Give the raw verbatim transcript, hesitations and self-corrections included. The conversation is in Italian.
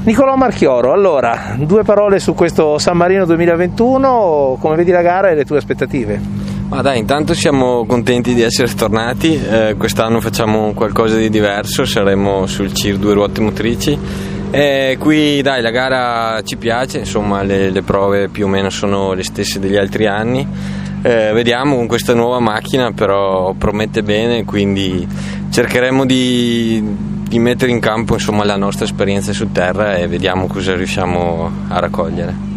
Nicolò Marchioro, allora, due parole su questo San Marino duemilaventuno, come vedi la gara e le tue aspettative? Ma dai, intanto siamo contenti di essere tornati, eh, quest'anno facciamo qualcosa di diverso, saremo sul C I R due ruote motrici e qui dai, la gara ci piace, insomma le, le prove più o meno sono le stesse degli altri anni, eh, vediamo con questa nuova macchina, però promette bene, quindi cercheremo di di mettere in campo insomma la nostra esperienza su terra e vediamo cosa riusciamo a raccogliere.